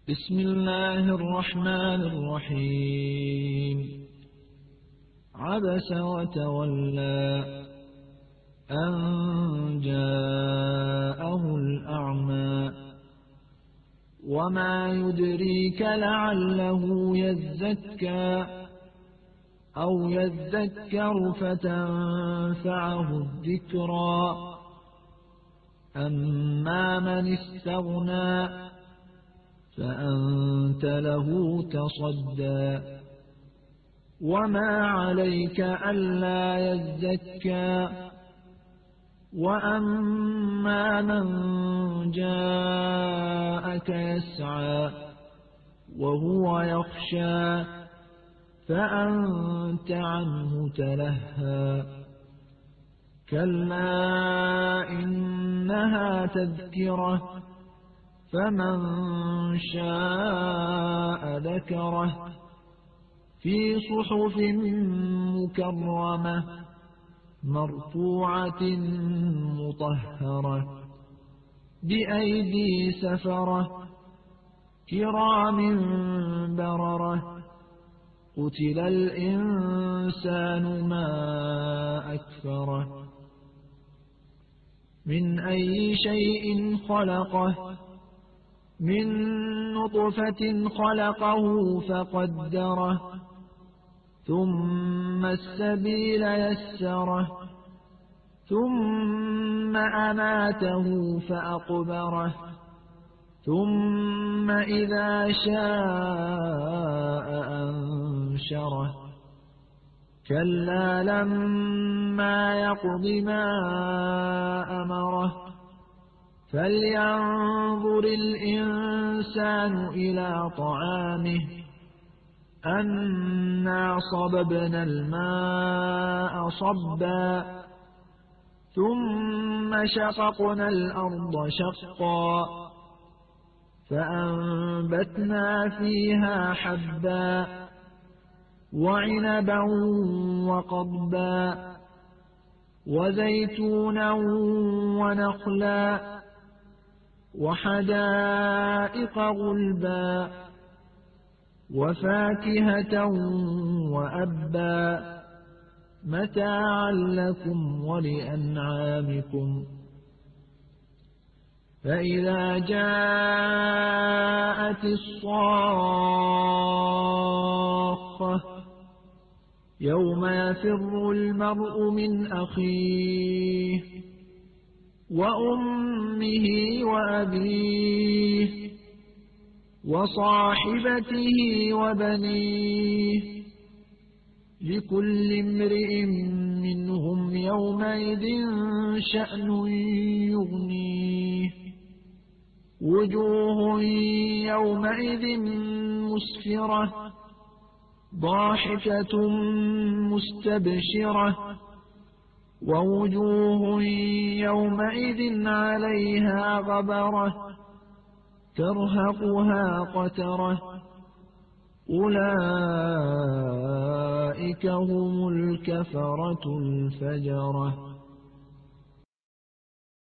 بسم الله الرحمن الرحيم عبس وتولى أن جاءه الأعمى وما يدريك لعله يزكى أو يذكر فتنفعه الذكرى أما من استغنى فأنت له تصدى وما عليك ألا يزكى وأما من جاءك يسعى وهو يخشى فأنت عنه تلهى كلا إنها تذكرة فمن شاء ذكره في صحف مكرمة مرفوعة مطهرة بأيدي سفرة كرام بررة قتل الإنسان ما أكفره من أي شيء خلقه من نطفة خلقه فقدره ثم السبيل يسره ثم أماته فأقبره ثم إذا شاء أنشره كلا لما يقض ما أمره فلينظر الإنسان إلى طعامه أنا صببنا الماء صبا ثم شققنا الأرض شقا فأنبتنا فيها حبا وعنبا وقضبا وزيتونا ونخلا وحدائق غلبا وفاكهة وأبا متاعا لكم ولأنعامكم فإذا جاءت الصاخة يوم يفر المرء من أخيه وأمه وأبيه وصاحبته وبنيه لكل امرئ منهم يومئذ شأن يغنيه وجوه يومئذ مسفرة ضاحكة مستبشرة ووجوه يومئذ عليها غبرة ترهقها قترة أولئك هم الكفرة الفجرة.